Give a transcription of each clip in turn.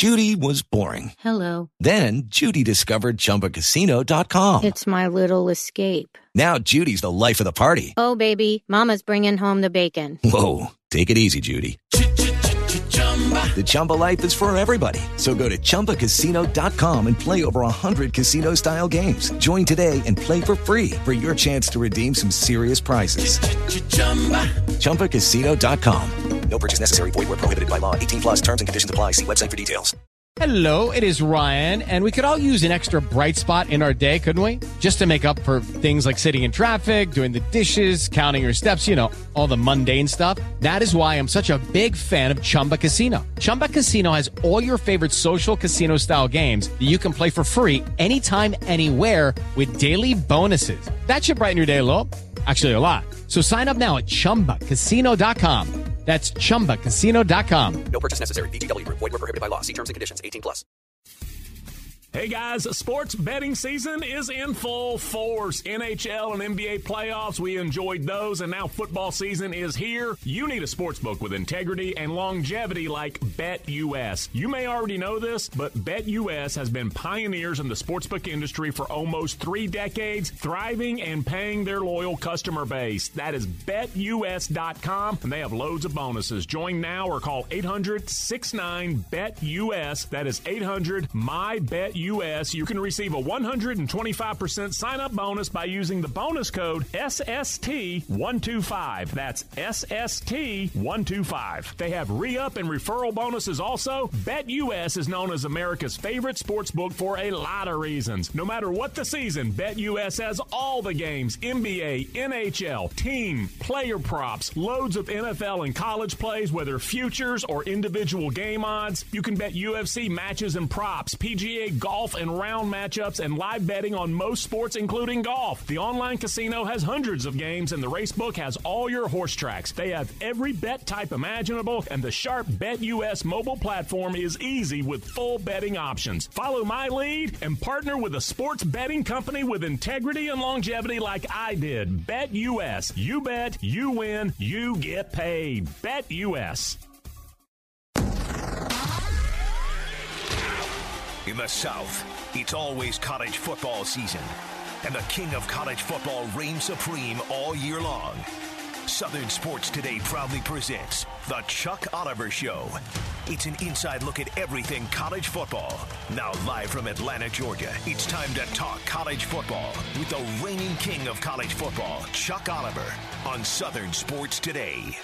Judy was boring. Hello. Then Judy discovered ChumbaCasino.com. It's my little escape. Now Judy's the life of the party. Oh, baby, mama's bringing home the bacon. Whoa, take it easy, Judy. The Chumba life is for everybody. So go to ChumbaCasino.com and play over 100 casino-style games. Join today and play for free for your chance to redeem some serious prizes. ChumbaCasino.com. No purchase necessary. Void where prohibited by law. 18 plus terms and conditions apply. See website for details. Hello, it is Ryan, and we could all use an extra bright spot in our day, couldn't we? Just to make up for things like sitting in traffic, doing the dishes, counting your steps, you know, all the mundane stuff. That is why I'm such a big fan of Chumba Casino. Chumba Casino has all your favorite social casino-style games that you can play for free anytime, anywhere with daily bonuses. That should brighten your day a little. Actually, a lot. So sign up now at ChumbaCasino.com. That's ChumbaCasino.com. No purchase necessary. VGW Group. Void where prohibited by law. See terms and conditions. 18 plus. Hey guys, sports betting season is in full force. NHL and NBA playoffs, we enjoyed those, and now football season is here. You need a sportsbook with integrity and longevity like BetUS. You may already know this, but BetUS has been pioneers in the sportsbook industry for almost 3 decades, thriving and paying their loyal customer base. That is BetUS.com, and they have loads of bonuses. Join now or call 800-69-BET-US. That is 800-MY-BET-US. You can receive a 125% sign-up bonus by using the bonus code SST125. That's SST125. They have re-up and referral bonuses also. BetUS is known as America's favorite sports book for a lot of reasons. No matter what the season, BetUS has all the games, NBA, NHL, team, player props, loads of NFL and college plays, whether futures or individual game odds. You can bet UFC matches and props, PGA golf and round matchups, and live betting on most sports, including golf. The online casino has hundreds of games, and the racebook has all your horse tracks. They have every bet type imaginable, and the sharp BetUS mobile platform is easy with full betting options. Follow my lead and partner with a sports betting company with integrity and longevity like I did. BetUS. You bet, you win, you get paid. BetUS. In the South, it's always college football season, and the king of college football reigns supreme all year long. Southern Sports Today proudly presents The Chuck Oliver Show. It's an inside look at everything college football. Now live from Atlanta, Georgia, it's time to talk college football with the reigning king of college football, Chuck Oliver, on Southern Sports Today.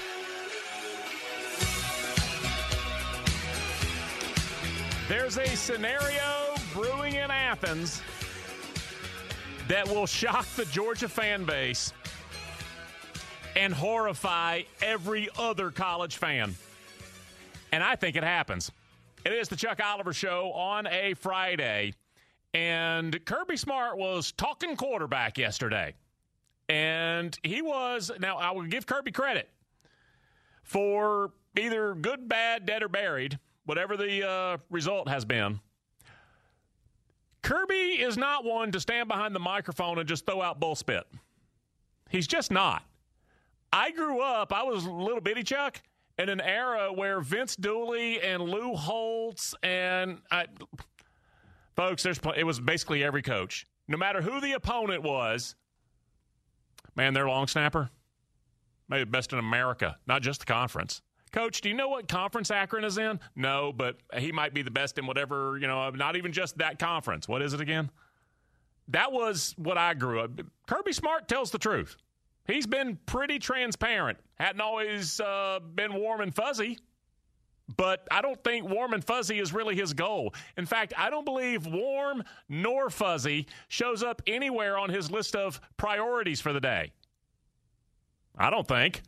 There's a scenario brewing in Athens that will shock the Georgia fan base and horrify every other college fan. And I think it happens. It is the Chuck Oliver Show on a Friday. And Kirby Smart was talking quarterback yesterday. And he was, now I will give Kirby credit for either good, bad, dead, or buried, whatever the result has been. Kirby is not one to stand behind the microphone and just throw out bullspit. He's just not. I grew up, I was little bitty Chuck, in an era where Vince Dooley and Lou Holtz and, folks, it was basically every coach. No matter who the opponent was, man, their long snapper, maybe the best in America, not just the conference. Coach, do you know what conference Akron is in? No, but he might be the best in whatever, not even just that conference. What is it again? That was what I grew up. Kirby Smart tells the truth. He's been pretty transparent. Hadn't always been warm and fuzzy, but I don't think warm and fuzzy is really his goal. In fact, I don't believe warm nor fuzzy shows up anywhere on his list of priorities for the day. I don't think.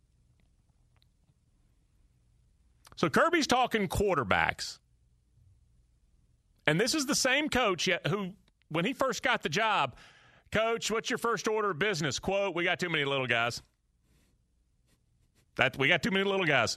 So Kirby's talking quarterbacks. And this is the same coach who, when he first got the job, Coach, what's your first order of business? Quote, we got too many little guys. We got too many little guys.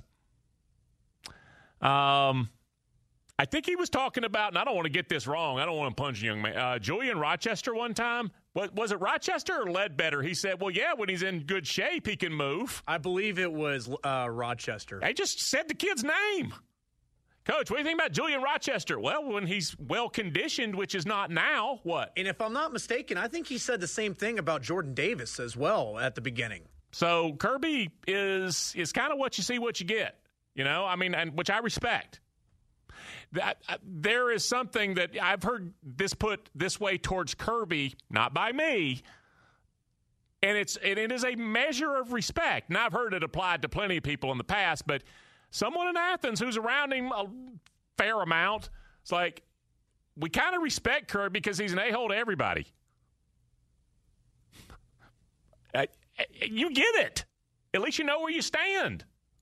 I think he was talking about, and I don't want to get this wrong. I don't want to punch a young man. Julian Rochester one time. Was it Rochester or Ledbetter? He said, well, yeah, when he's in good shape, he can move. I believe it was Rochester. I just said the kid's name. Coach, what do you think about Julian Rochester? Well, when he's well-conditioned, which is not now, what? And if I'm not mistaken, I think he said the same thing about Jordan Davis as well at the beginning. So Kirby is kind of what you see, what you get. And which I respect. There is something that I've heard this put this way towards Kirby, not by me, and it is a measure of respect. And I've heard it applied to plenty of people in the past, but someone in Athens who's around him a fair amount, it's like, we kind of respect Kirby because he's an a-hole to everybody. You get it. At least you know where you stand.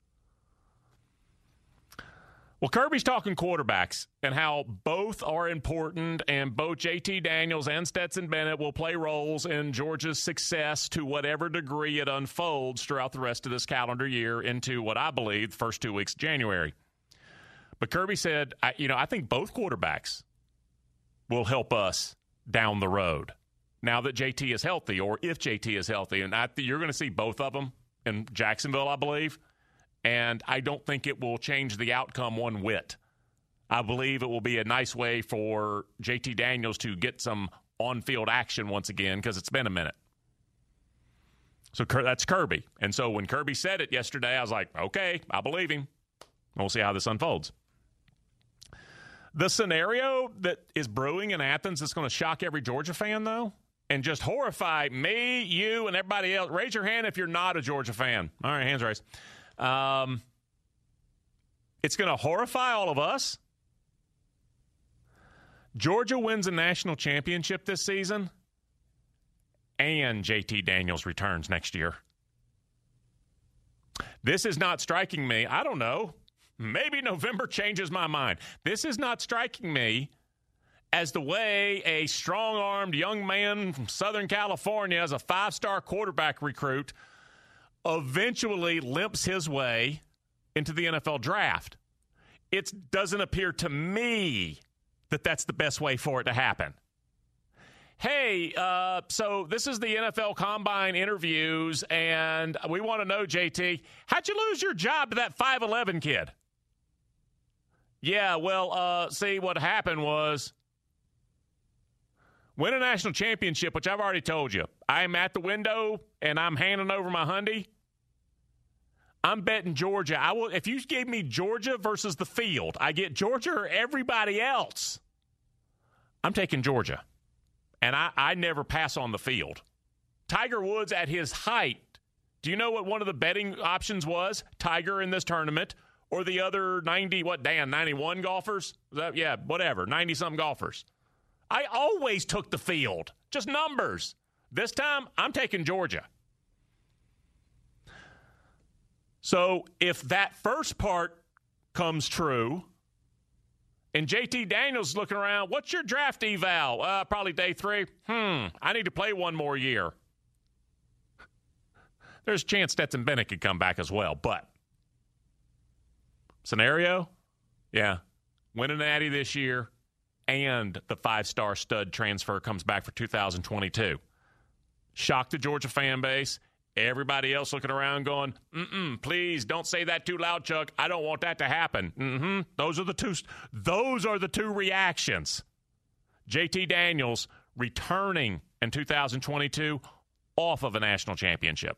Well, Kirby's talking quarterbacks and how both are important, and both JT Daniels and Stetson Bennett will play roles in Georgia's success to whatever degree it unfolds throughout the rest of this calendar year into what I believe the first 2 weeks of January. But Kirby said, I think both quarterbacks will help us down the road now that JT is healthy, or if JT is healthy. And you're going to see both of them in Jacksonville, I believe. And I don't think it will change the outcome one whit. I believe it will be a nice way for JT Daniels to get some on-field action once again, because it's been a minute. So that's Kirby. And so when Kirby said it yesterday, I was like, okay, I believe him. We'll see how this unfolds. The scenario that is brewing in Athens that's going to shock every Georgia fan, though, and just horrify me, you, and everybody else. Raise your hand if you're not a Georgia fan. All right, hands raised. It's going to horrify all of us. Georgia wins a national championship this season, and JT Daniels returns next year. This is not striking me. I don't know. Maybe November changes my mind. This is not striking me as the way a strong-armed young man from Southern California as a 5-star quarterback recruit eventually limps his way into the NFL draft. It doesn't appear to me that that's the best way for it to happen. Hey, so this is the NFL Combine interviews, and we want to know, JT, how'd you lose your job to that 5'11" kid? Yeah, well, see, what happened was win a national championship, which I've already told you. I'm at the window, and I'm handing over my Hyundai. I'm betting Georgia. I will. If you gave me Georgia versus the field, I get Georgia or everybody else. I'm taking Georgia. And I never pass on the field. Tiger Woods at his height. Do you know what one of the betting options was? Tiger in this tournament or the other 91 golfers? Yeah, whatever, 90-something golfers. I always took the field. Just numbers. This time, I'm taking Georgia. So if that first part comes true, and JT Daniels looking around, what's your draft eval? Probably day 3. I need to play one more year. There's a chance Stetson Bennett could come back as well, but scenario, yeah, win a natty this year, and the 5-star stud transfer comes back for 2022. Shock the Georgia fan base. Everybody else looking around going, please don't say that too loud, Chuck. I don't want that to happen. Those are the two reactions. JT Daniels returning in 2022 off of a national championship.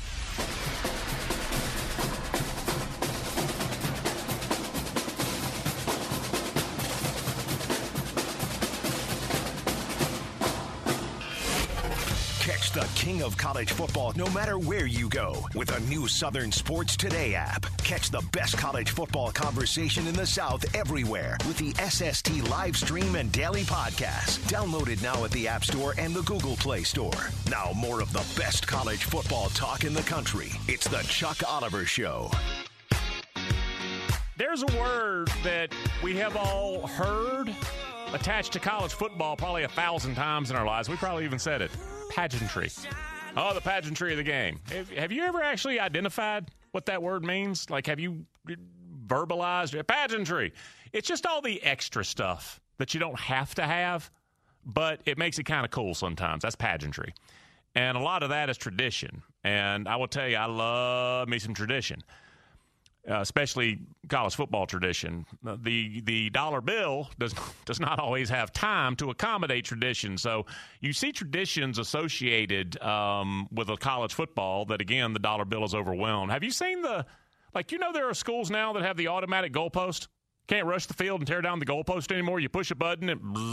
Catch the king of college football no matter where you go with a new Southern Sports Today app. Catch the best college football conversation in the South everywhere with the SST live stream and daily podcast. Download it now at the App Store and the Google Play Store. Now more of the best college football talk in the country. It's the Chuck Oliver Show. There's a word that we have all heard attached to college football probably 1,000 times in our lives. We probably even said it. Pageantry. Oh, the pageantry of the game. Have you ever actually identified what that word means? Like, have you verbalized it? Pageantry? It's just all the extra stuff that you don't have to have, but it makes it kind of cool sometimes. That's pageantry. And a lot of that is tradition. And I will tell you, I love me some tradition. especially college football tradition. The dollar bill does not always have time to accommodate tradition. So you see traditions associated with a college football that, again, the dollar bill is overwhelmed. Have you seen there are schools now that have the automatic goalpost? Can't rush the field and tear down the goalpost anymore. You push a button,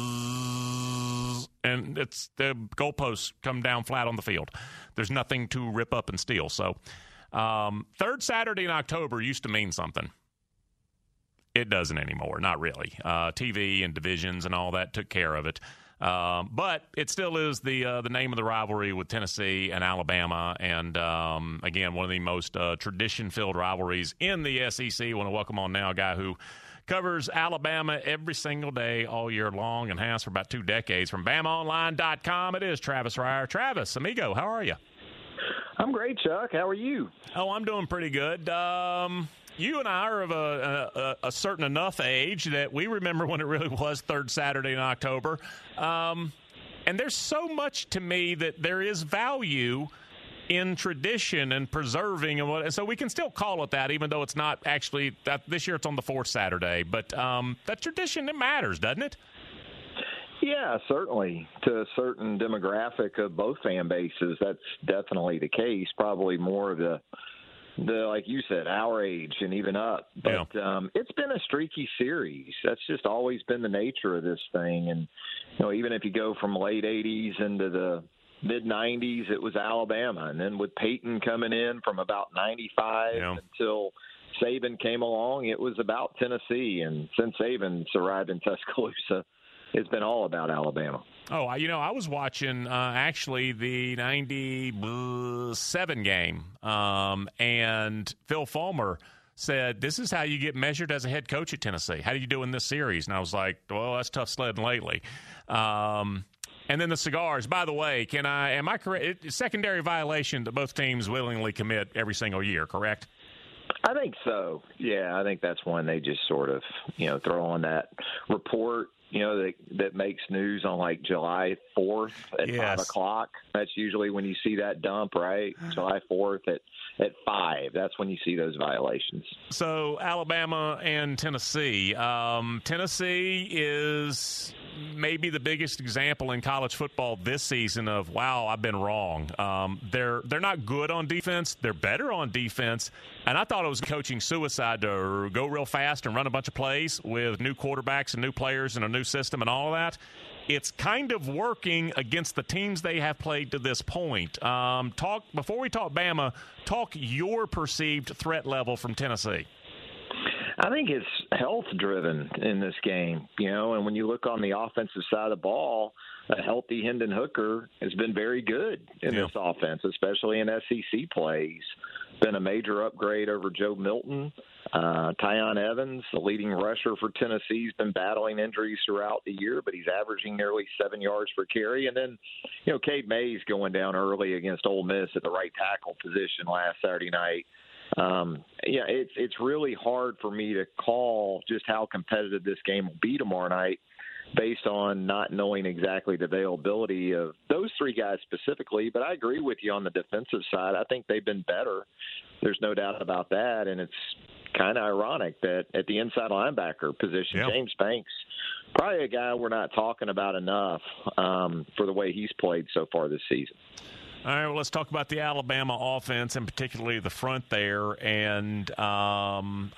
and the goalposts come down flat on the field. There's nothing to rip up and steal. So third Saturday in October used to mean something. It doesn't anymore, not really. TV and divisions and all that took care of it. But it still is the name of the rivalry with Tennessee and Alabama. And, again, one of the most tradition-filled rivalries in the SEC. I want to welcome on now a guy who covers Alabama every single day all year long and has for about 2 decades. From BamaOnline.com, it is Travis Reier. Travis, amigo, how are you? I'm great, Chuck. How are you? Oh, I'm doing pretty good. You and I are of a certain enough age that we remember when it really was third Saturday in October. And there's so much to me that there is value in tradition and preserving, and so we can still call it that, even though it's not actually that. This year it's on the fourth Saturday, but that tradition, it matters, doesn't it? Yeah, certainly. To a certain demographic of both fan bases, that's definitely the case. Probably more of the like you said, our age and even up. But it's been a streaky series. That's just always been the nature of this thing. And even if you go from late 80s into the mid-90s, it was Alabama. And then with Peyton coming in from about 95 until Saban came along, it was about Tennessee. And since Saban's arrived in Tuscaloosa, it's been all about Alabama. Oh, I was watching actually the 97 game, and Phil Fulmer said, this is how you get measured as a head coach at Tennessee. How do you do in this series? And I was like, well, that's tough sledding lately. And then the cigars. By the way, am I correct? It's secondary violation that both teams willingly commit every single year, correct? I think so. Yeah, I think that's when they just sort of, throw on that report, that makes news on like July 4th at 5 o'clock. That's usually when you see that dump, right? July 4th at 5. That's when you see those violations. So Alabama and Tennessee. Tennessee is maybe the biggest example in college football this season of, wow, I've been wrong. They're not good on defense. They're better on defense. And I thought it was coaching suicide to go real fast and run a bunch of plays with new quarterbacks and new players and a new system and all of that. It's kind of working against the teams they have played to this point. Before we talk Bama, talk your perceived threat level from Tennessee. I think it's health-driven in this game, and when you look on the offensive side of the ball, a healthy Hendon Hooker has been very good in this offense, especially in SEC plays. Been a major upgrade over Joe Milton. Tyon Evans, the leading rusher for Tennessee, has been battling injuries throughout the year, but he's averaging nearly 7 yards per carry. And then, Cade Mays going down early against Ole Miss at the right tackle position last Saturday night. It's really hard for me to call just how competitive this game will be tomorrow night based on not knowing exactly the availability of those three guys specifically. But I agree with you on the defensive side. I think they've been better. There's no doubt about that. And it's kind of ironic that at the inside linebacker position, James Banks, probably a guy we're not talking about enough for the way he's played so far this season. All right, well, let's talk about the Alabama offense and particularly the front there. And I'll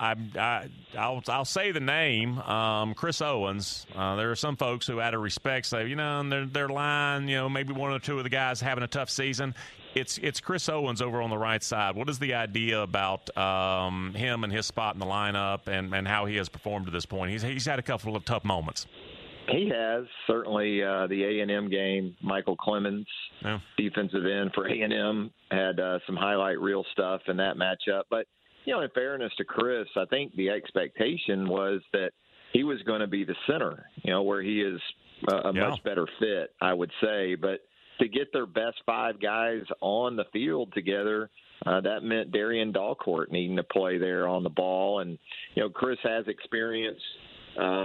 say the name, Chris Owens. There are some folks who, out of respect, say, their line, maybe one or two of the guys having a tough season. It's Chris Owens over on the right side. What is the idea about him and his spot in the lineup and how he has performed to this point? He's had a couple of tough moments. He has. Certainly the A&M game, Michael Clemens, defensive end for A&M, had some highlight reel stuff in that matchup. But, in fairness to Chris, I think the expectation was that he was going to be the center, where he is a much better fit, I would say. But to get their best 5 guys on the field together, that meant Darian Dalcourt needing to play there on the ball. And, Chris has experience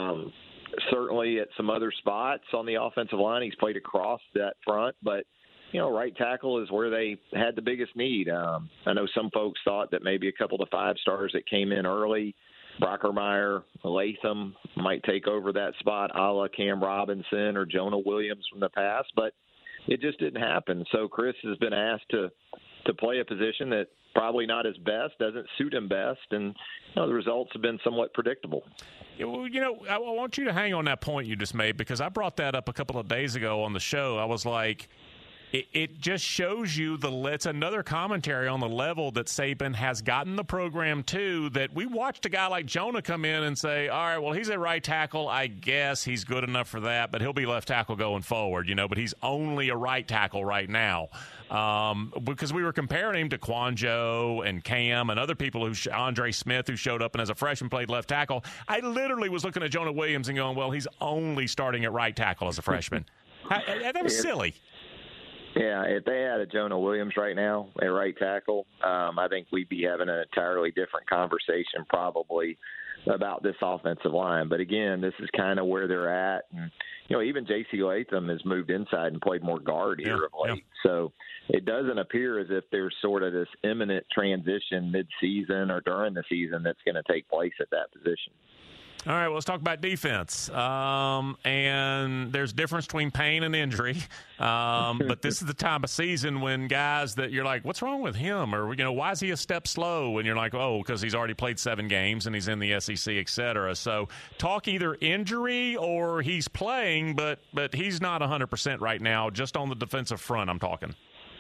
certainly at some other spots on the offensive line. He's played across that front, but right tackle is where they had the biggest need. I know some folks thought that maybe a couple of the 5-stars that came in early, Brockermeyer, Latham, might take over that spot, a la Cam Robinson or Jonah Williams from the past, but it just didn't happen. So Chris has been asked to play a position that probably not his best, doesn't suit him best, and the results have been somewhat predictable. Yeah, well, I want you to hang on that point you just made, because I brought that up a couple of days ago on the show. I was like, it just shows you it's another commentary on the level that Saban has gotten the program to, that we watched a guy like Jonah come in and say, all right, well, he's a right tackle. I guess he's good enough for that, but he'll be left tackle going forward, but he's only a right tackle right now. Because we were comparing him to Quanjo and Cam and other people, Andre Smith, who showed up and as a freshman played left tackle. I literally was looking at Jonah Williams and going, well, he's only starting at right tackle as a freshman. That was silly. Yeah, if they had a Jonah Williams right now at right tackle, I think we'd be having an entirely different conversation probably about this offensive line. But again, this is kind of where they're at. And, even J.C. Latham has moved inside and played more guard here of late. Yeah. So it doesn't appear as if there's sort of this imminent transition mid-season or during the season that's going to take place at that position. All right, well, let's talk about defense. And there's a difference between pain and injury. But this is the time of season when guys that you're like, what's wrong with him? Or, why is he a step slow? And you're like, oh, because he's already played 7 games and he's in the SEC, et cetera. So talk either injury or he's playing, but he's not 100% right now, just on the defensive front I'm talking.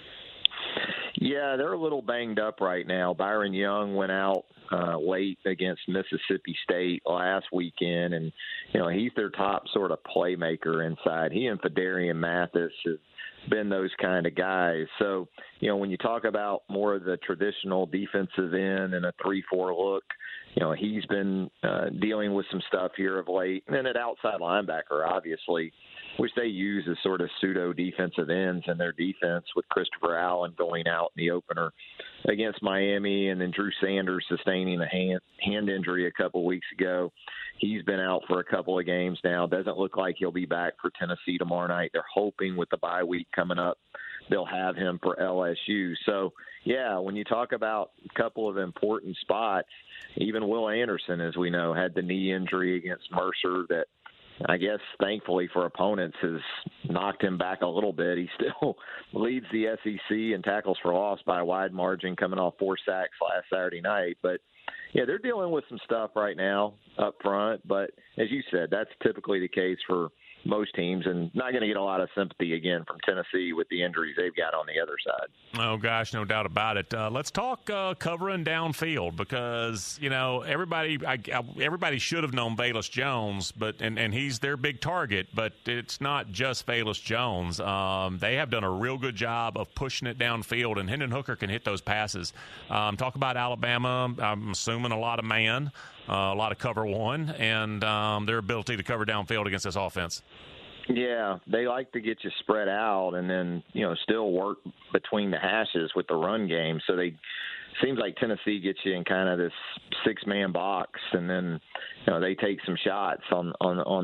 Yeah, they're a little banged up right now. Byron Young went out late against Mississippi State last weekend, and he's their top sort of playmaker inside. He and Fedarian Mathis have been those kind of guys. So when you talk about more of the traditional defensive end and a 3-4 look, he's been dealing with some stuff here of late. And then at outside linebacker, obviously, which they use as sort of pseudo defensive ends in their defense, with Christopher Allen going out in the opener against Miami, and then Drew Sanders sustaining a hand injury a couple of weeks ago. He's been out for a couple of games now. Doesn't look like he'll be back for Tennessee tomorrow night. They're hoping with the bye week coming up, they'll have him for LSU. So, yeah, when you talk about a couple of important spots, even Will Anderson, as we know, had the knee injury against Mercer that I guess, thankfully for opponents, has knocked him back a little bit. He still leads the SEC in tackles for loss by a wide margin, coming off 4 sacks last Saturday night. But, yeah, they're dealing with some stuff right now up front. But, as you said, that's typically the case for most teams, and not going to get a lot of sympathy again from Tennessee with the injuries they've got on the other side. Oh, gosh, no doubt about it. Let's talk covering downfield, because, everybody should have known Velus Jones, but and he's their big target, but it's not just Velus Jones. They have done a real good job of pushing it downfield, and Hendon Hooker can hit those passes. Talk about Alabama. I'm assuming a lot of man. A lot of cover one, and their ability to cover downfield against this offense. Yeah, they like to get you spread out and then, still work between the hashes with the run game. So seems like Tennessee gets you in kind of this 6-man box, and then, they take some shots on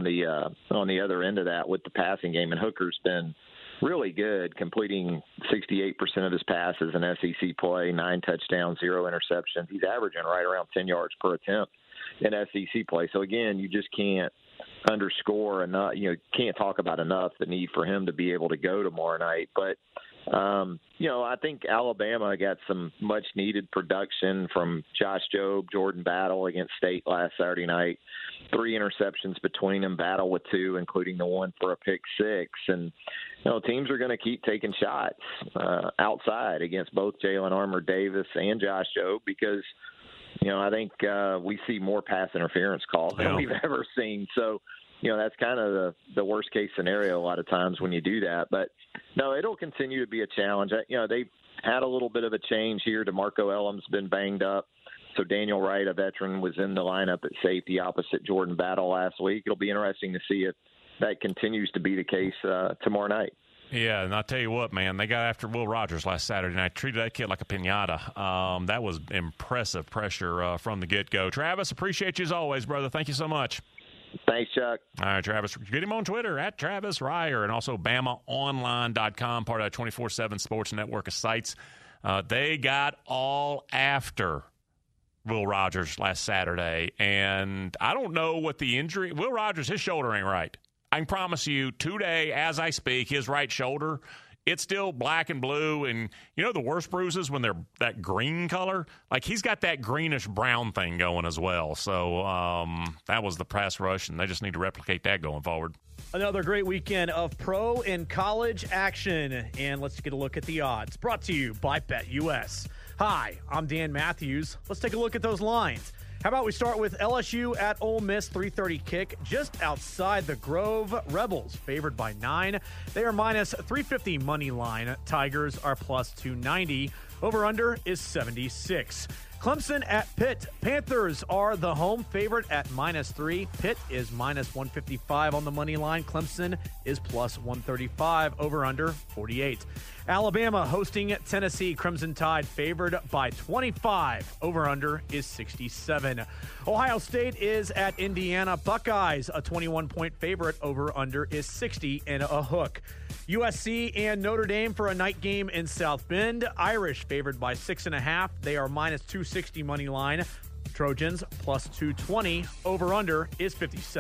the other end of that with the passing game. And Hooker's been really good, completing 68% of his passes in SEC play, 9 touchdowns, 0 interceptions. He's averaging right around 10 yards per attempt in SEC play. So, again, you just can't underscore enough, can't talk about enough the need for him to be able to go tomorrow night. But, I think Alabama got some much-needed production from Josh Jobe, Jordan Battle against State last Saturday night. 3 interceptions between them, Battle with 2, including the one for a pick 6. And, teams are going to keep taking shots outside against both Jalen Armour-Davis and Josh Jobe, because I think we see more pass interference calls than we've ever seen. So, that's kind of the worst-case scenario a lot of times when you do that. But, no, it'll continue to be a challenge. They've had a little bit of a change here. DeMarco Ellam's been banged up. So Daniel Wright, a veteran, was in the lineup at safety opposite Jordan Battle last week. It'll be interesting to see if that continues to be the case tomorrow night. Yeah, and I'll tell you what, man, they got after Will Rogers last Saturday night. Treated that kid like a piñata. That was impressive pressure from the get-go. Travis, appreciate you as always, brother. Thank you so much. Thanks, Chuck. All right, Travis. Get him on Twitter, at Travis Reier, and also BamaOnline.com, part of 24/7 Sports Network of sites. They got all after Will Rogers last Saturday, and I don't know what the injury – Will Rogers, his shoulder ain't right. I can promise you today, as I speak, his right shoulder – it's still black and blue, and you know the worst bruises when they're that green color? Like he's got that greenish-brown thing going as well. So that was the pass rush, and they just need to replicate that going forward. Another great weekend of pro and college action, and let's get a look at the odds. Brought to you by BetUS. Hi, I'm Dan Matthews. Let's take a look at those lines. How about we start with LSU at Ole Miss, 3:30 kick, just outside the Grove. Rebels favored by 9. They are minus 350 money line. Tigers are plus 290. Over-under is 76. Clemson at Pitt. Panthers are the home favorite at minus 3. Pitt is minus 155 on the money line. Clemson is plus 135. Over-under 48. Alabama hosting Tennessee. Crimson Tide favored by 25. Over-under is 67. Ohio State is at Indiana. Buckeyes, a 21-point favorite. Over-under is 60 and a hook. USC and Notre Dame for a night game in South Bend. Irish favored by 6.5. They are minus 260 money line. Trojans plus 220. Over-under is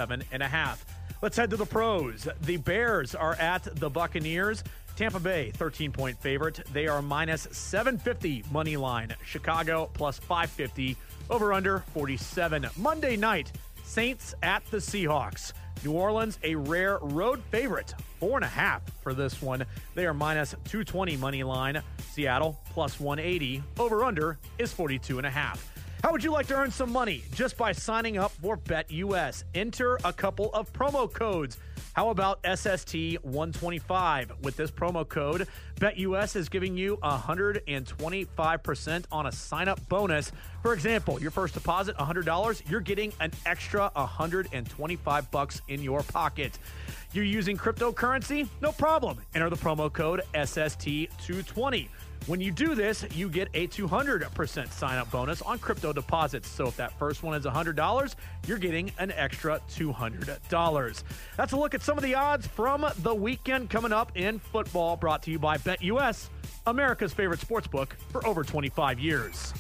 57.5. Let's head to the pros. The Bears are at the Buccaneers. Tampa Bay, 13-point favorite. They are minus 750 money line. Chicago plus 550. Over-under 47. Monday night, Saints at the Seahawks. New Orleans, a rare road favorite. 4.5 for this one. They are minus 220 money line. Seattle plus 180. Over-under is 42.5. How would you like to earn some money just by signing up for BetUS? Enter a couple of promo codes. How about SST125? With this promo code, BetUS is giving you 125% on a sign-up bonus. For example, your first deposit, $100, you're getting an extra $125 in your pocket. You're using cryptocurrency? No problem. Enter the promo code SST220. When you do this, you get a 200% sign-up bonus on crypto deposits. So if that first one is $100, you're getting an extra $200. That's a look at some of the odds from the weekend coming up in football, brought to you by BetUS, America's favorite sportsbook for over 25 years.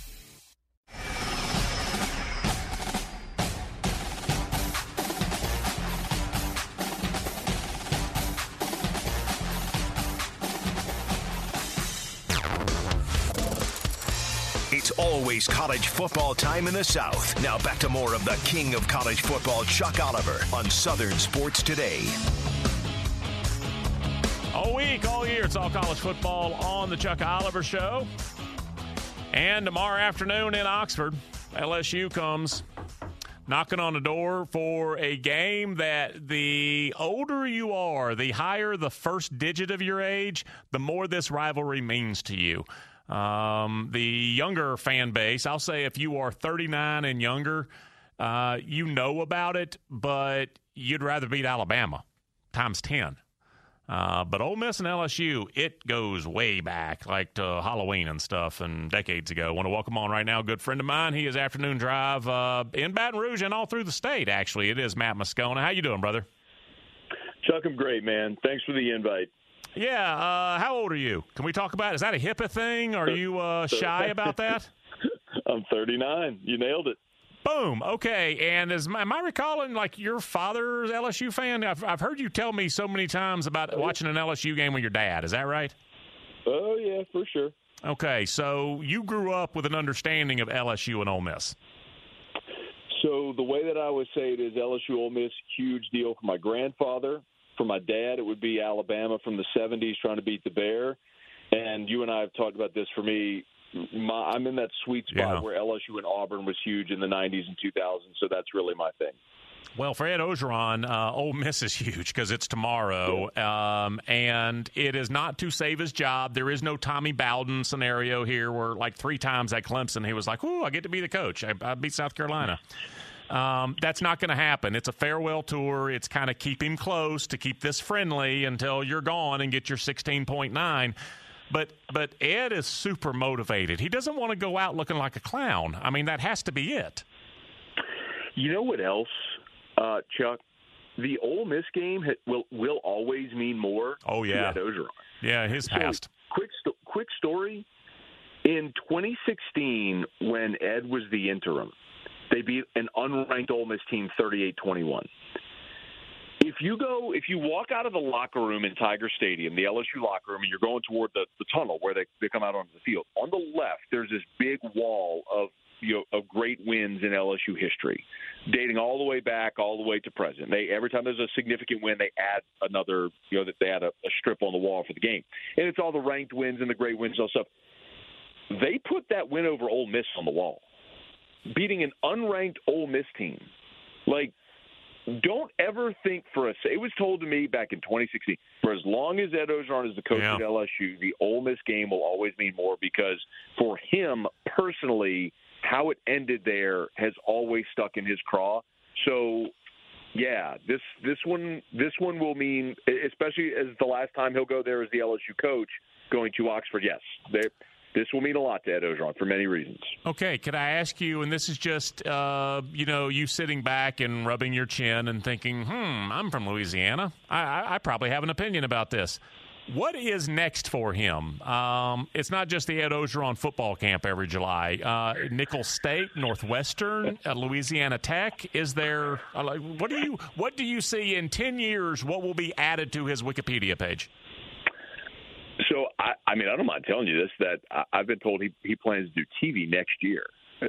It's always college football time in the South. Now back to more of the king of college football, Chuck Oliver, on Southern Sports Today. All week, all year, it's all college football on the Chuck Oliver Show. And tomorrow afternoon in Oxford, LSU comes knocking on the door for a game that the older you are, the higher the first digit of your age, the more this rivalry means to you. The younger fan base, I'll say if you are 39 and younger, you know about it, but you'd rather beat Alabama times 10. But Ole Miss and LSU, it goes way back, like to Halloween and stuff and decades ago. I want to welcome on right now a good friend of mine. He is Afternoon Drive in Baton Rouge and all through the state, actually. It is Matt Moscona. How you doing, brother? Chuck, I'm great, man. Thanks for the invite. Yeah, how old are you? Can we talk about it? Is that a HIPAA thing? Are you shy about that? I'm 39. You nailed it. Boom. Okay. And am I recalling, like, your father's LSU fan? I've heard you tell me so many times about watching an LSU game with your dad. Is that right? Oh, yeah, for sure. Okay. So you grew up with an understanding of LSU and Ole Miss. So the way that I would say it is LSU, Ole Miss, huge deal for my grandfather. For my dad, it would be Alabama from the 70s trying to beat the Bear. And you and I have talked about this. For me, I'm in that sweet spot where LSU and Auburn was huge in the 90s and 2000s, so that's really my thing. Well, for Ed Ogeron, Ole Miss is huge because it's tomorrow, and it is not to save his job. There is no Tommy Bowden scenario here where, like, 3 times at Clemson, he was like, ooh, I get to be the coach. I beat South Carolina. That's not going to happen. It's a farewell tour. It's kind of keep him close to keep this friendly until you're gone and get your 16.9. But Ed is super motivated. He doesn't want to go out looking like a clown. I mean, that has to be it. You know what else Chuck, the Ole Miss game will always mean more. Oh, yeah. To Ed Orgeron. Yeah, his past. Quick story. In 2016, when Ed was the interim, they beat an unranked Ole Miss team 38-21. If you walk out of the locker room in Tiger Stadium, the LSU locker room, and you're going toward the tunnel where they come out onto the field, on the left there's this big wall of great wins in LSU history, dating all the way back, all the way to present. Every time there's a significant win, they add another, that they add a strip on the wall for the game, and it's all the ranked wins and the great wins and all stuff. They put that win over Ole Miss on the wall, beating an unranked Ole Miss team. Like, don't ever think it was told to me back in 2016, for as long as Ed Orgeron is the coach at LSU, the Ole Miss game will always mean more, because for him personally, how it ended there has always stuck in his craw. So, yeah, this one will mean, especially as the last time he'll go there as the LSU coach going to Oxford. Yes, this will mean a lot to Ed Orgeron for many reasons. Okay, could I ask you, and this is just, you sitting back and rubbing your chin and thinking, I'm from Louisiana. I probably have an opinion about this. What is next for him? It's not just the Ed Orgeron football camp every July. Nicholls State, Northwestern, Louisiana Tech. Is there what do you see in 10 years? What will be added to his Wikipedia page? So, I don't mind telling you this, that I've been told he plans to do TV next year.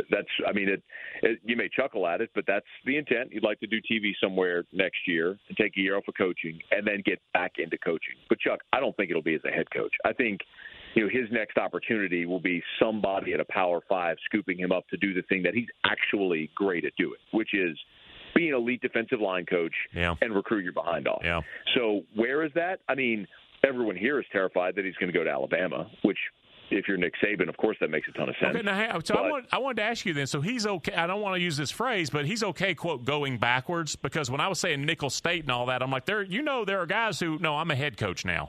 You may chuckle at it, but that's the intent. He'd like to do TV somewhere next year and take a year off of coaching and then get back into coaching. But, Chuck, I don't think it'll be as a head coach. I think, his next opportunity will be somebody at a Power 5 scooping him up to do the thing that he's actually great at doing, which is be an elite defensive line coach and recruit your behind off. Yeah. So where is that? Everyone here is terrified that he's going to go to Alabama, which, if you're Nick Saban, of course that makes a ton of sense. Okay, now, I wanted to ask you then, so he's okay, I don't want to use this phrase, but he's okay, quote, going backwards, because when I was saying Nicholls State and all that, I'm like, there are guys who, no, I'm a head coach now.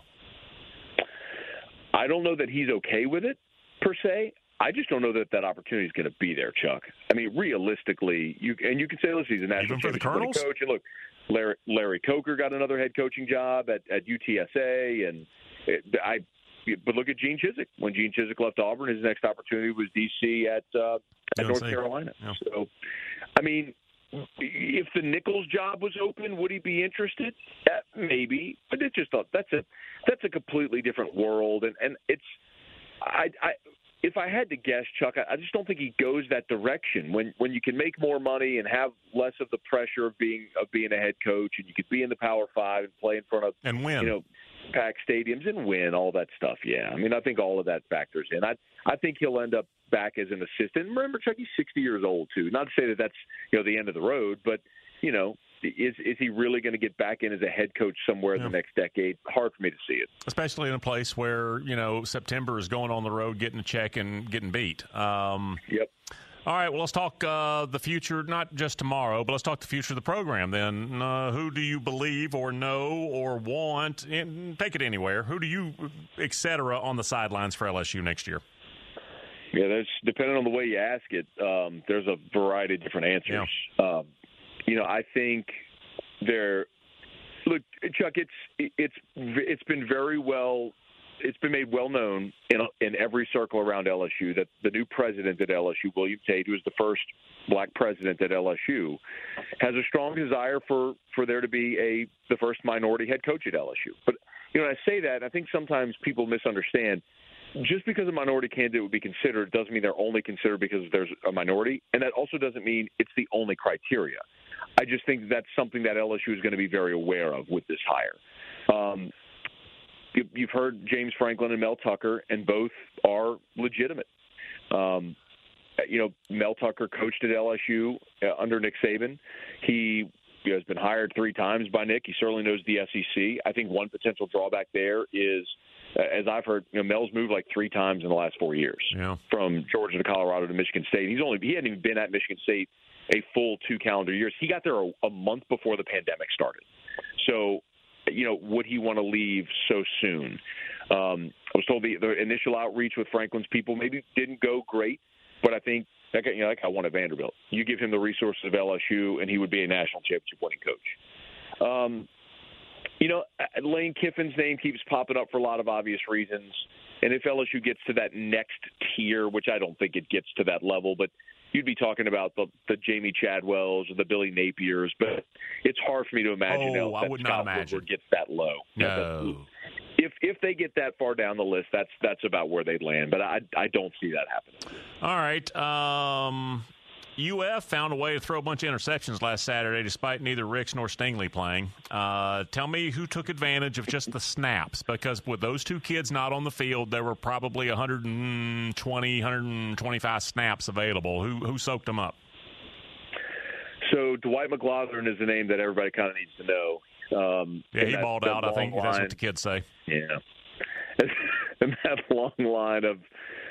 I don't know that he's okay with it, per se. I just don't know that opportunity is going to be there, Chuck. Realistically, you can say, listen, he's a national championship coach, and look, Larry Coker got another head coaching job at UTSA, but look at Gene Chizik. When Gene Chizik left Auburn, his next opportunity was DC at North Carolina. Yeah. So, if the Nicholls job was open, would he be interested? Maybe, but it's just that's a completely different world, and it's if I had to guess, Chuck, I just don't think he goes that direction. When you can make more money and have less of the pressure of being a head coach, and you could be in the Power 5 and play in front of and win, packed stadiums and win, all that stuff. Yeah, I think all of that factors in. I think he'll end up back as an assistant. Remember, Chuck, he's 60 years old too. Not to say that that's the end of the road, but is he really going to get back in as a head coach somewhere in the next decade? Hard for me to see it. Especially in a place where, September is going on the road, getting a check and getting beat. Yep. All right, well, let's talk the future, not just tomorrow, but let's talk the future of the program then. Who do you believe or know or want? And take it anywhere. Who do you, et cetera, on the sidelines for LSU next year? Yeah, there's, depending on the way you ask it, there's a variety of different answers. Yeah. I think look, Chuck, it's been very well. It's been made well known in every circle around LSU that the new president at LSU, William Tate, who is the first black president at LSU, has a strong desire for there to be the first minority head coach at LSU. But I say that, I think sometimes people misunderstand. Just because a minority candidate would be considered doesn't mean they're only considered because there's a minority, and that also doesn't mean it's the only criteria. I just think that's something that LSU is going to be very aware of with this hire. You've heard James Franklin and Mel Tucker, and both are legitimate. Mel Tucker coached at LSU under Nick Saban. He has been hired 3 times by Nick. He certainly knows the SEC. I think one potential drawback there is, as I've heard, Mel's moved like 3 times in the last 4 years, from Georgia to Colorado to Michigan State. He hadn't even been at Michigan State a full 2 calendar years. He got there a month before the pandemic started. So, would he want to leave so soon? I was told the initial outreach with Franklin's people maybe didn't go great. but I think like I won at Vanderbilt. You give him the resources of LSU, and he would be a national championship winning coach. Lane Kiffin's name keeps popping up for a lot of obvious reasons. And if LSU gets to that next tier, which I don't think it gets to that level, but you'd be talking about the Jamie Chadwells or the Billy Napiers. But it's hard for me to imagine I would not imagine Woodward gets that low. No. If they get that far down the list, that's about where they'd land. But I don't see that happening. All right. UF found a way to throw a bunch of interceptions last Saturday despite neither Ricks nor Stingley playing. Tell me who took advantage of just the snaps, because with those two kids not on the field, there were probably 125 snaps available. Who soaked them up? So Dwight McLaughlin is a name that everybody kind of needs to know. He balled out. I think that's what the kids say. Yeah. And that long line of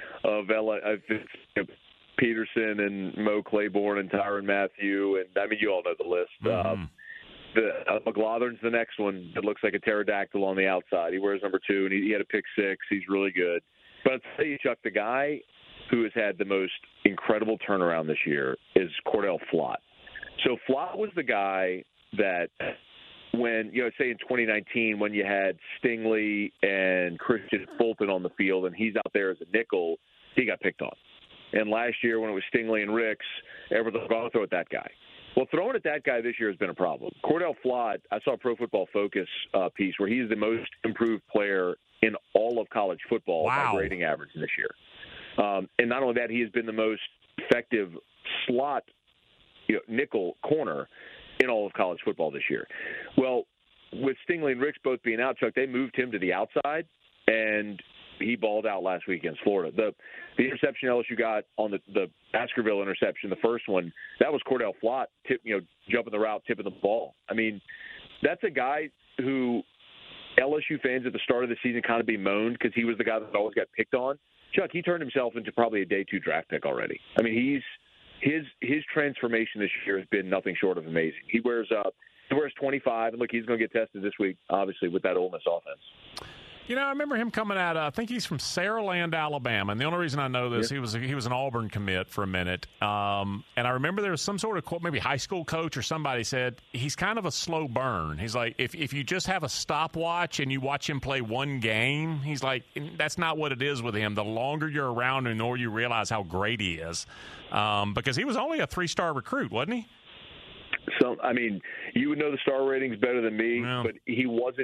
Peterson and Mo Claiborne and Tyrann Mathieu, and I mean, you all know the list. McLaughlin's the next one that looks like a pterodactyl on the outside. He wears number 2, and he had a pick 6. He's really good. But I'll tell you, Chuck, the guy who has had the most incredible turnaround this year is Cordell Flott. So Flott was the guy that when, say in 2019 when you had Stingley and Christian Fulton on the field and he's out there as a nickel, he got picked on. And last year when it was Stingley and Ricks, everyone was going to throw at that guy. Well, throwing at that guy this year has been a problem. Cordell Flott, I saw a Pro Football Focus piece where he's the most improved player in all of college football by grading average this year. And not only that, he has been the most effective slot nickel corner in all of college football this year. Well, with Stingley and Ricks both being out, Chuck, they moved him to the outside, and he balled out last week against Florida. The interception LSU got on the Baskerville interception, the first one, that was Cordell Flott jumping the route, tipping the ball. I mean, that's a guy who LSU fans at the start of the season kind of bemoaned because he was the guy that always got picked on. Chuck, he turned himself into probably a day 2 draft pick already. I mean, his transformation this year has been nothing short of amazing. He wears 25, and look, he's going to get tested this week, obviously, with that Ole Miss offense. I remember him coming out. I think he's from Saraland, Alabama, and the only reason I know this, he was an Auburn commit for a minute. And I remember there was some sort of quote, maybe high school coach or somebody said he's kind of a slow burn. He's like, if you just have a stopwatch and you watch him play one game, he's like, that's not what it is with him. The longer you're around him, the more you realize how great he is. Because he was only a 3-star recruit, wasn't he? So, I mean, you would know the star ratings better than me, but he wasn't.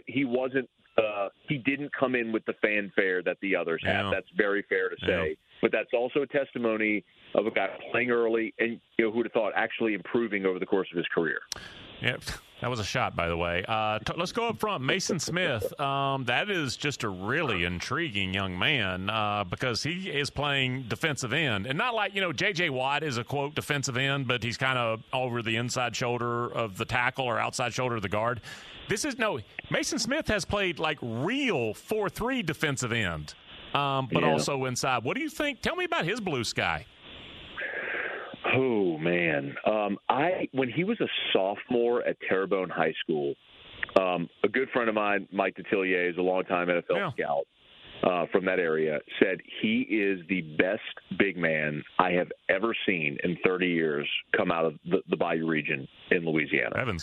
He didn't come in with the fanfare that the others have. That's very fair to say. But that's also a testimony of a guy playing early and, who would have thought actually improving over the course of his career. Yep, that was a shot, by the way. Let's go up front. Mason Smith, that is just a really intriguing young man because he is playing defensive end. And not like, J.J. Watt is a, quote, defensive end, but he's kind of over the inside shoulder of the tackle or outside shoulder of the guard. Mason Smith has played like real 4-3 defensive end, but also inside. What do you think? Tell me about his blue sky. Oh, man. When he was a sophomore at Terrebonne High School, a good friend of mine, Mike Detillier, is a longtime NFL scout from that area, said he is the best big man I have ever seen in 30 years come out of the Bayou region in Louisiana. Evans.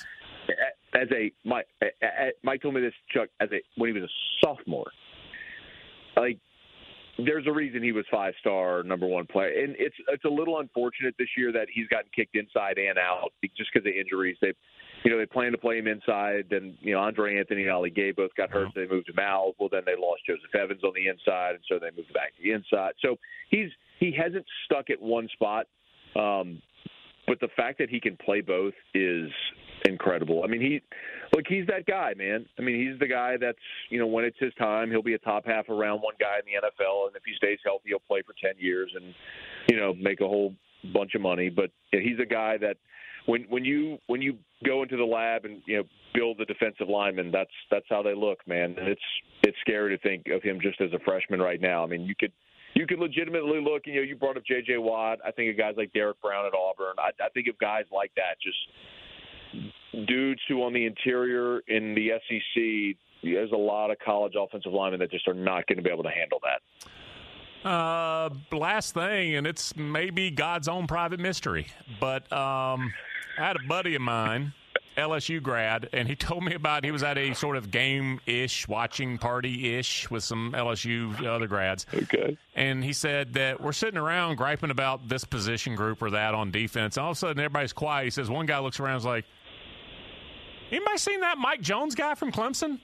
Mike told me this, Chuck, when he was a sophomore. Like, there's a reason he was 5-star number 1 player, and it's a little unfortunate this year that he's gotten kicked inside and out just because of injuries. They planned to play him inside. Then Andre Anthony and Ali Gay both got hurt, so they moved him out. Well, then they lost Joseph Evans on the inside, and so they moved back to the inside. So he hasn't stuck at one spot, but the fact that he can play both is incredible. I mean, he's that guy, man. I mean, he's the guy that's, when it's his time, he'll be a top half of round 1 guy in the NFL, and if he stays healthy, he'll play for 10 years and, make a whole bunch of money. But he's a guy that when you go into the lab and, build the defensive lineman, that's how they look, man. And it's scary to think of him just as a freshman right now. I mean, you could legitimately look, you brought up J.J. Watt. I think of guys like Derek Brown at Auburn. I think of guys like that, just dudes who on the interior in the SEC, there's a lot of college offensive linemen that just are not going to be able to handle that. Last thing, and it's maybe God's own private mystery, but I had a buddy of mine, LSU grad, and he told me about he was at a sort of game-ish, watching party-ish with some LSU other grads. Okay. And he said that we're sitting around griping about this position group or that on defense. All of a sudden, everybody's quiet. He says one guy looks around and is like, anybody seen that Mike Jones guy from Clemson?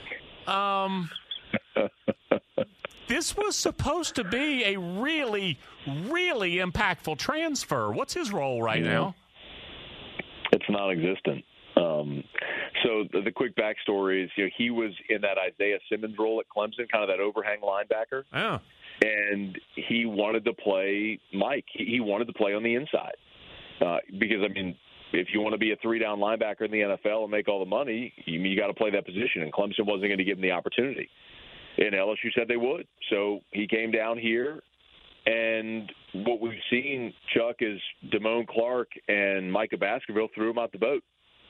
This was supposed to be a really, really impactful transfer. What's his role right now? It's non-existent. So the quick backstory is, he was in that Isaiah Simmons role at Clemson, kind of that overhang linebacker. Oh. And he wanted to play Mike. He wanted to play on the inside. Because, if you want to be a three-down linebacker in the NFL and make all the money, you got to play that position. And Clemson wasn't going to give him the opportunity. And LSU said they would. So he came down here. And what we've seen, Chuck, is Damone Clark and Micah Baskerville threw him out the boat.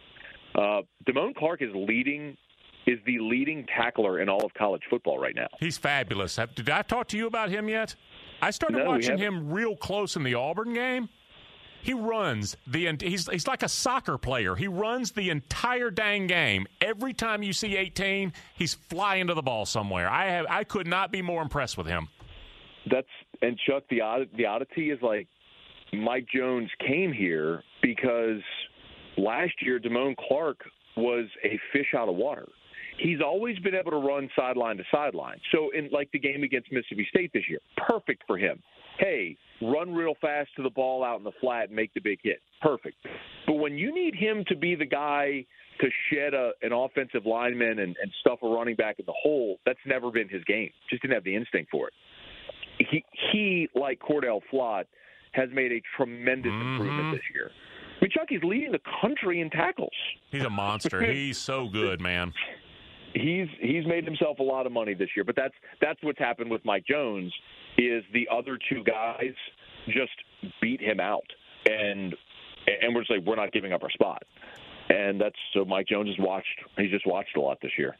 Damone Clark is the leading tackler in all of college football right now. He's fabulous. Did I talk to you about him yet? I started watching him real close in the Auburn game. He runs he's like a soccer player. He runs the entire dang game. Every time you see 18, he's flying to the ball somewhere. I could not be more impressed with him. And Chuck, the oddity is like Mike Jones came here because last year Damone Clark was a fish out of water. He's always been able to run sideline to sideline. So in like the game against Mississippi State this year, perfect for him. Hey, run real fast to the ball out in the flat and make the big hit. Perfect. But when you need him to be the guy to shed an offensive lineman and stuff a running back in the hole, that's never been his game. Just didn't have the instinct for it. He, like Cordell Flott, has made a tremendous improvement this year. Chuck, he's leading the country in tackles. He's a monster. He's so good, man. He's made himself a lot of money this year, but that's what's happened with Mike Jones is the other two guys just beat him out, and we're just like, we're not giving up our spot. And so Mike Jones he's just watched a lot this year.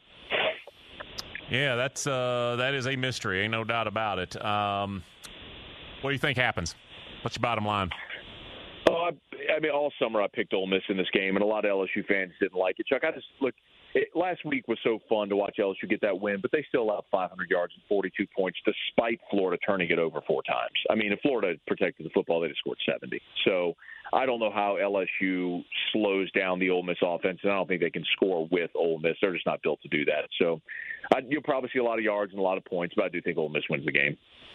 Yeah, that is a mystery. Ain't no doubt about it. What do you think happens? What's your bottom line? All summer I picked Ole Miss in this game, and a lot of LSU fans didn't like it. Chuck, last week was so fun to watch LSU get that win, but they still allowed 500 yards and 42 points despite Florida turning it over 4 times. If Florida protected the football, they'd have scored 70. So I don't know how LSU slows down the Ole Miss offense, and I don't think they can score with Ole Miss. They're just not built to do that. So you'll probably see a lot of yards and a lot of points, but I do think Ole Miss wins the game.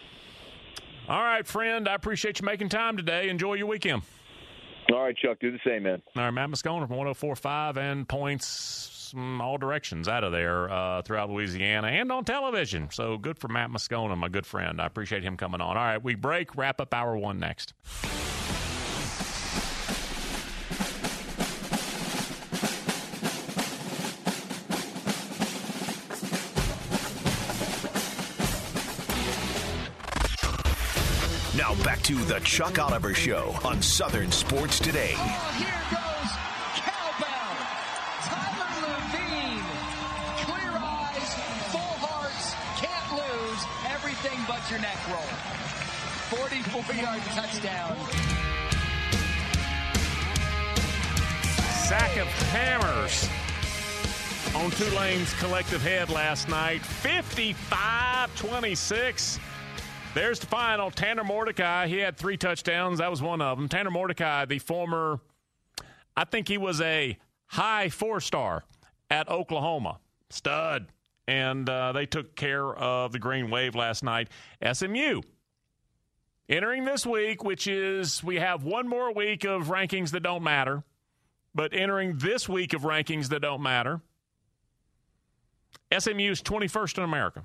All right, friend. I appreciate you making time today. Enjoy your weekend. All right, Chuck. Do the same, man. All right, Matt Moscona from 104.5 and points all directions out of there throughout Louisiana and on television. So good for Matt Moscona, my good friend. I appreciate him coming on. All right, we break. Wrap up hour 1 next. Now back to the Chuck Oliver Show on Southern Sports Today. Oh, here goes Cowbell. Tyler Levine. Clear eyes, full hearts, can't lose. Everything but your neck roll. 44-yard touchdown. Sack of hammers on Tulane's collective head last night. 55-26. There's the final. Tanner Mordecai, he had 3 touchdowns. That was one of them. Tanner Mordecai, the former, I think he was a high 4-star at Oklahoma. Stud. And they took care of the Green Wave last night. SMU, entering this week, which is we have one more week of rankings that don't matter. But entering this week of rankings that don't matter, SMU's 21st in America.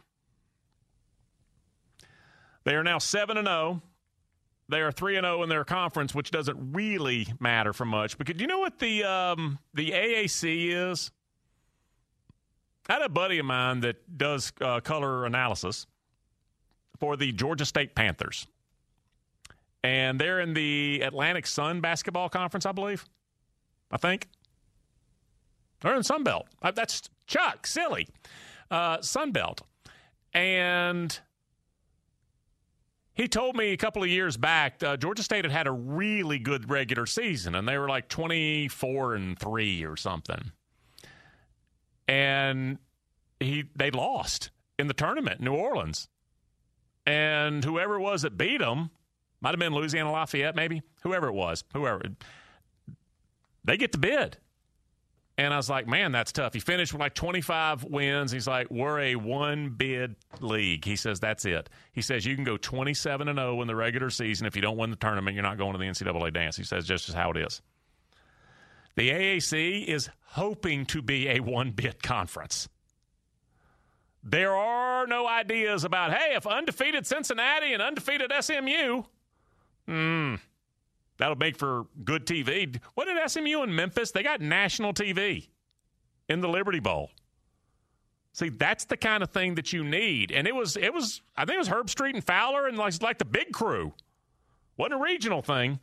They are now 7-0. They are 3-0 in their conference, which doesn't really matter for much. Because do you know what the AAC is? I had a buddy of mine that does color analysis for the Georgia State Panthers. And they're in the Atlantic Sun Basketball Conference, I believe. I think. They're in Sunbelt. That's Chuck, silly. Sunbelt. And He told me a couple of years back, Georgia State had a really good regular season, and they were like 24-3 or something. And they lost in the tournament in New Orleans. And whoever it was that beat them, might have been Louisiana Lafayette maybe, whoever it was, they get the bid. And I was like, man, that's tough. He finished with like 25 wins. He's like, we're a one-bid league. He says, that's it. He says, you can go 27-0 in the regular season. If you don't win the tournament, you're not going to the NCAA dance. He says, just as how it is. The AAC is hoping to be a one-bid conference. There are no ideas about, hey, if undefeated Cincinnati and undefeated SMU, that'll make for good TV. What did SMU in Memphis? They got national TV in the Liberty Bowl. See, that's the kind of thing that you need. And it was I think it was Herb Street and Fowler and like the big crew. Wasn't a regional thing.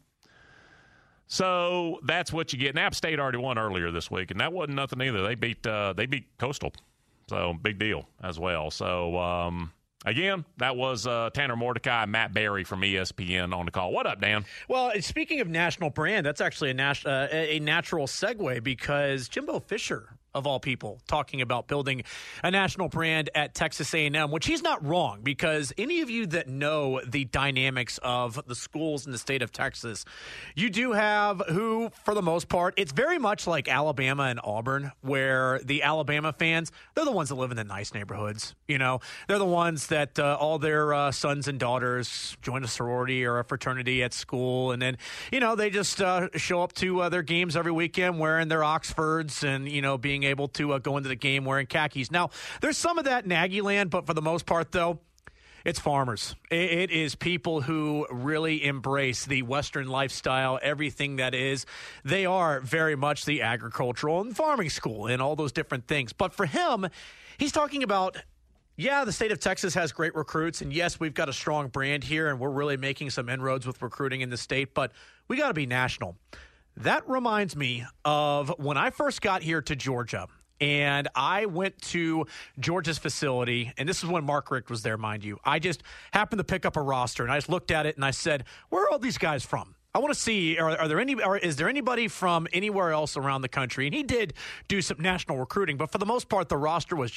So that's what you get. And App State already won earlier this week, and that wasn't nothing either. They beat Coastal. So big deal as well. So again, that was Tanner Mordecai, Matt Berry from ESPN on the call. What up, Dan? Well, speaking of national brand, that's actually a natural segue because Jimbo Fisher, of all people, talking about building a national brand at Texas A&M, which he's not wrong, because any of you that know the dynamics of the schools in the state of Texas, you do have who, for the most part, it's very much like Alabama and Auburn, where the Alabama fans, they're the ones that live in the nice neighborhoods. You know, they're the ones that all their sons and daughters join a sorority or a fraternity at school, and then, you know, they just show up to their games every weekend wearing their Oxfords and, you know, being able to go into the game wearing khakis. Now, there's some of that in Aggie land, but for the most part, though, it's farmers. It is people who really embrace the Western lifestyle, everything that is. They are very much the agricultural and farming school and all those different things. But for him, he's talking about, yeah, the state of Texas has great recruits, and yes, we've got a strong brand here, and we're really making some inroads with recruiting in the state, but we got to be national. That reminds me of when I first got here to Georgia, and I went to Georgia's facility, and this is when Mark Richt was there, mind you. I just happened to pick up a roster, and I just looked at it, and I said, where are all these guys from? I want to see, is there anybody from anywhere else around the country? And he did do some national recruiting, but for the most part, the roster was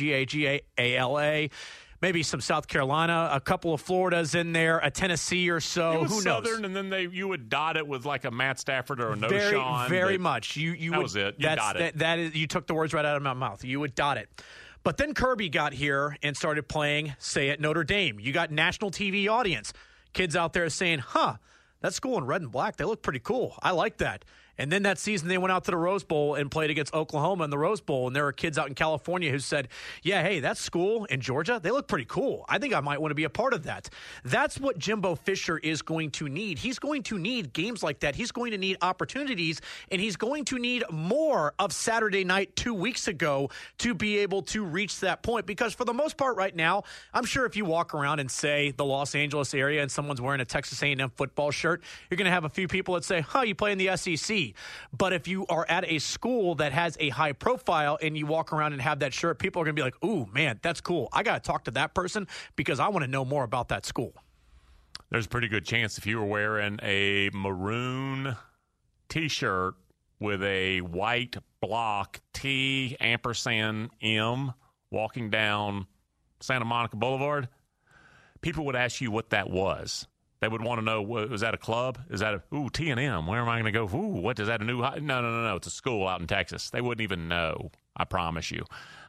GA, maybe some South Carolina, a couple of Floridas in there, a Tennessee or so. It was Who Southern, knows? and then you would dot it with like a Matt Stafford or a Very, Sean. very much. That was it. You dot it. That is, you took the words right out of my mouth. You would dot it. But then Kirby got here and started playing, say, at Notre Dame. You got national TV audience. Kids out there saying, that school in red and black, they look pretty cool. I like that. And then that season they went out to the Rose Bowl and played against Oklahoma in the Rose Bowl. And there were kids out in California who said, yeah, hey, that school in Georgia, they look pretty cool. I think I might want to be a part of that. That's what Jimbo Fisher is going to need. He's going to need games like that. He's going to need opportunities, and he's going to need more of Saturday night 2 weeks ago to be able to reach that point. Because for the most part right now, I'm sure if you walk around and say the Los Angeles area and someone's wearing a Texas A&M football shirt, you're going to have a few people that say, you play in the SEC. But if you are at a school that has a high profile and you walk around and have that shirt, people are going to be like, ooh, man, that's cool. I got to talk to that person because I want to know more about that school. There's a pretty good chance if you were wearing a maroon T-shirt with a white block T &M walking down Santa Monica Boulevard, people would ask you what that was. They would want to know, was that a club? Is that T&M? Where am I going to go? What is that, a new No. It's a school out in Texas. They wouldn't even know, I promise you.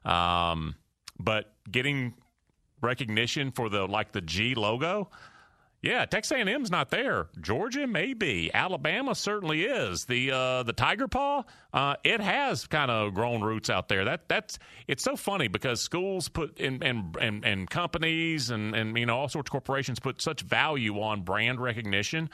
But getting recognition for the G logo, yeah, Texas A&M's not there. Georgia may be. Alabama certainly is. The Tiger Paw, it has kind of grown roots out there. It's so funny because schools put and companies and all sorts of corporations put such value on brand recognition.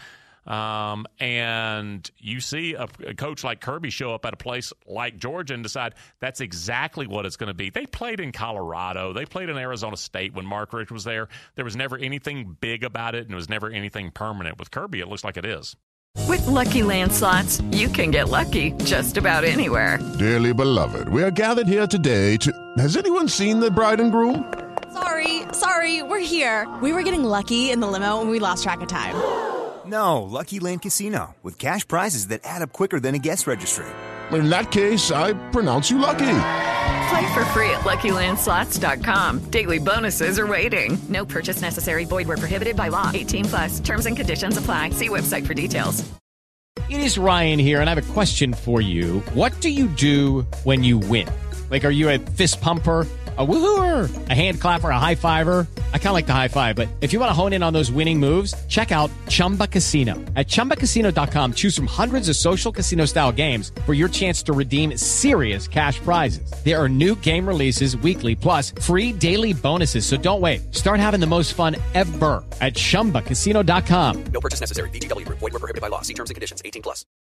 And you see a coach like Kirby show up at a place like Georgia and decide that's exactly what it's going to be. They played in Colorado. They played in Arizona State when Mark Richt was there. There was never anything big about it, and it was never anything permanent. With Kirby, it looks like it is. With Lucky Land Slots, you can get lucky just about anywhere. Dearly beloved, we are gathered here today to... Has anyone seen the bride and groom? Sorry, we're here. We were getting lucky in the limo and we lost track of time. No, Lucky Land Casino, with cash prizes that add up quicker than a guest registry. In that case, I pronounce you lucky. Play for free at LuckyLandSlots.com. Daily bonuses are waiting. No purchase necessary. Void where prohibited by law. 18+. Terms and conditions apply. See website for details. It is Ryan here, and I have a question for you. What do you do when you win? Like, are you a fist pumper, a woo-hooer, a hand clapper, a high-fiver? I kind of like the high-five, but if you want to hone in on those winning moves, check out Chumba Casino. At ChumbaCasino.com, choose from hundreds of social casino-style games for your chance to redeem serious cash prizes. There are new game releases weekly, plus free daily bonuses, so don't wait. Start having the most fun ever at ChumbaCasino.com. No purchase necessary. VGW Group. Void where prohibited by law. See terms and conditions. 18+.